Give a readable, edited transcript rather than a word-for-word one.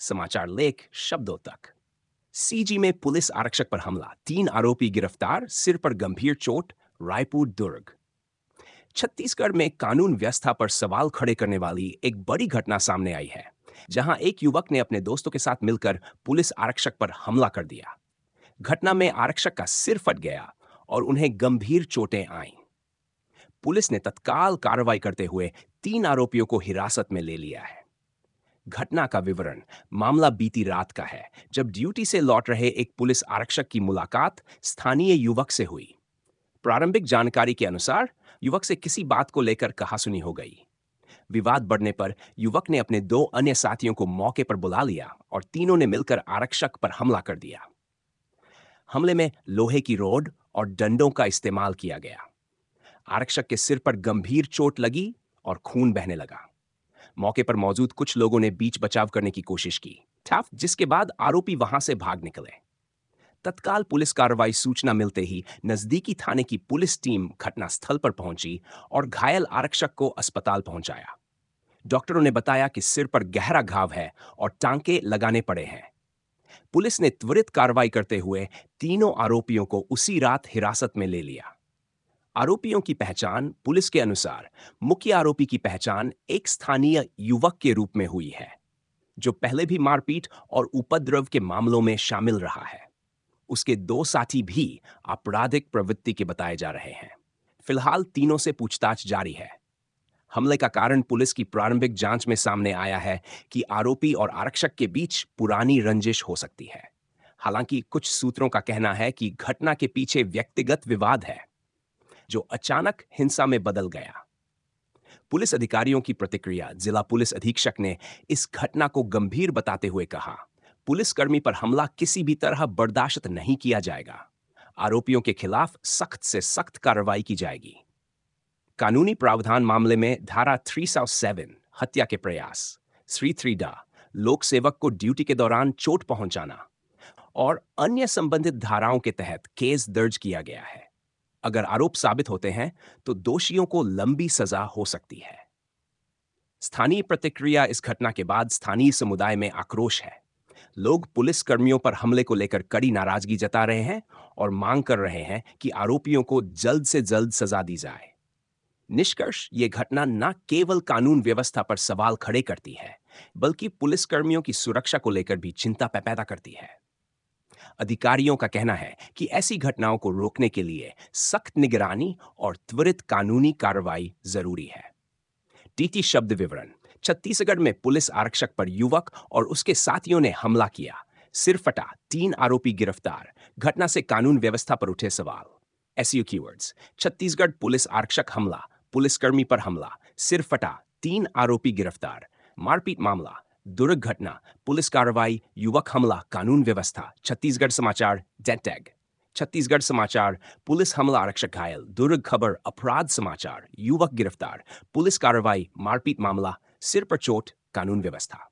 समाचार लेख शब्दों तक। सीजी में पुलिस आरक्षक पर हमला, 3 आरोपी गिरफ्तार, सिर पर गंभीर चोट, रायपुर दुर्ग। छत्तीसगढ़ में कानून व्यवस्था पर सवाल खड़े करने वाली एक बड़ी घटना सामने आई है, जहां एक युवक ने अपने दोस्तों के साथ मिलकर पुलिस आरक्षक पर हमला कर दिया। घटना में आरक्षक का सिर फट गया और उन्हें गंभीर चोटें आईं। पुलिस ने तत्काल कार्रवाई करते हुए 3 आरोपियों को हिरासत में ले लिया है। घटना का विवरण: मामला बीती रात का है, जब ड्यूटी से लौट रहे एक पुलिस आरक्षक की मुलाकात स्थानीय युवक से हुई। प्रारंभिक जानकारी के अनुसार युवक से किसी बात को लेकर कहासुनी हो गई। विवाद बढ़ने पर युवक ने अपने 2 अन्य साथियों को मौके पर बुला लिया और तीनों ने मिलकर आरक्षक पर हमला कर दिया। हमले में लोहे की रॉड और डंडों का इस्तेमाल किया गया। आरक्षक के सिर पर गंभीर चोट लगी और खून बहने लगा। मौके पर मौजूद कुछ लोगों ने बीच बचाव करने की कोशिश की, जिसके बाद आरोपी वहां से भाग निकले। तत्काल पुलिस कार्रवाई सूचना मिलते ही नजदीकी थाने की पुलिस टीम घटनास्थल पर पहुंची और घायल आरक्षक को अस्पताल पहुंचाया। डॉक्टरों ने बताया कि सिर पर गहरा घाव है और टांके लगाने पड़े हैं। पुलिस ने त्वरित कार्रवाई करते हुए तीनों आरोपियों को उसी रात हिरासत में ले लिया। आरोपियों की पहचान: पुलिस के अनुसार मुख्य आरोपी की पहचान एक स्थानीय युवक के रूप में हुई है, जो पहले भी मारपीट और उपद्रव के मामलों में शामिल रहा है। उसके 2 साथी भी आपराधिक प्रवृत्ति के बताए जा रहे हैं। फिलहाल तीनों से पूछताछ जारी है। हमले का कारण पुलिस की प्रारंभिक जांच में सामने आया है कि आरोपी और आरक्षक के बीच पुरानी रंजिश हो सकती है। हालांकि कुछ सूत्रों का कहना है कि घटना के पीछे व्यक्तिगत विवाद है, जो अचानक हिंसा में बदल गया। पुलिस अधिकारियों की प्रतिक्रिया: जिला पुलिस अधीक्षक ने इस घटना को गंभीर बताते हुए कहा, पुलिसकर्मी पर हमला किसी भी तरह बर्दाश्त नहीं किया जाएगा। आरोपियों के खिलाफ सख्त से सख्त कार्रवाई की जाएगी। कानूनी प्रावधान: मामले में धारा 307 हत्या के प्रयास, 303 लोक सेवक को ड्यूटी के दौरान चोट पहुंचाना और अन्य संबंधित धाराओं के तहत केस दर्ज किया गया है। अगर आरोप साबित होते हैं तो दोषियों को लंबी सजा हो सकती है। स्थानीय प्रतिक्रिया: इस घटना के बाद स्थानीय समुदाय में आक्रोश है। लोग पुलिस कर्मियों पर हमले को लेकर कड़ी नाराजगी जता रहे हैं और मांग कर रहे हैं कि आरोपियों को जल्द से जल्द सजा दी जाए। निष्कर्ष: ये घटना न केवल कानून व्यवस्था पर सवाल खड़े करती है, बल्कि पुलिसकर्मियों की सुरक्षा को लेकर भी चिंता पैदा करती है। अधिकारियों का कहना है कि ऐसी घटनाओं को रोकने के लिए सख्त निगरानी और त्वरित कानूनी कार्रवाई जरूरी है। टीटी शब्द विवरण: छत्तीसगढ़ में पुलिस आरक्षक पर युवक और उसके साथियों ने हमला किया, सिर फटा, 3 आरोपी गिरफ्तार। घटना से कानून व्यवस्था पर उठे सवाल। एसयू कीवर्ड्स: छत्तीसगढ़ पुलिस आरक्षक हमला, पुलिसकर्मी पर हमला, सिर फटा, 3 आरोपी गिरफ्तार। मारपीट मामला, दुर्ग घटना, पुलिस कार्रवाई, युवक हमला, कानून व्यवस्था। छत्तीसगढ़ समाचार डेड टैग। छत्तीसगढ़ समाचार: पुलिस हमला, आरक्षक घायल। दुर्ग खबर: अपराध समाचार, युवक गिरफ्तार, पुलिस कार्रवाई, मारपीट मामला, सिर पर चोट, कानून व्यवस्था।